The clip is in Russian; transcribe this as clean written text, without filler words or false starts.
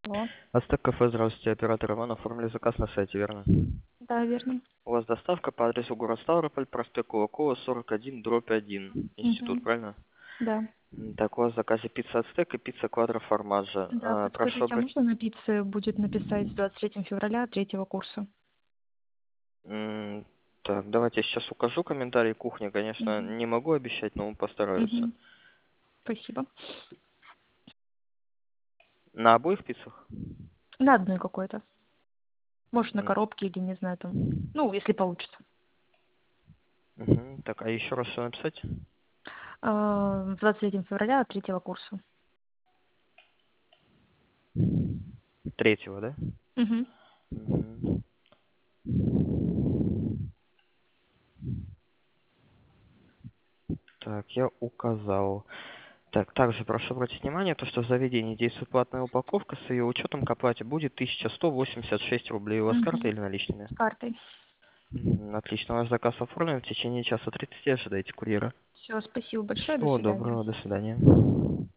Алло. Ацтек кафе, здравствуйте, оператор Иван, оформили заказ на сайте, верно? Да, верно. У вас доставка по адресу город Ставрополь, проспект Кулакова, 41/1, институт, Мгм. правильно? Да. Так, у вас в заказе пицца Ацтек и пицца Квадро Формаджо. Да, Прошу подскажите, а обратить... можно на пицце будет написать с 23 февраля третьего курса? Так, давайте я сейчас укажу комментарий кухни, конечно, Мгм. не могу обещать, но постараются. Мгм. Спасибо. На обоих пиццах? На одной какой-то. Может, на М, коробке или, не знаю, там. Ну, если получится. Так, а еще раз что написать? 23 февраля третьего курса. Третьего, да? Мгм. Мгм. Так, я указал. Так, также прошу обратить внимание, то, что в заведении действует платная упаковка, с ее учетом к оплате будет 1186 рублей. У вас карта Мгм. или наличными? С картой. Отлично, ваш заказ оформлен. В течение часа 30 ожидайте курьера. Все, спасибо большое, до Всего свидания. доброго, до свидания.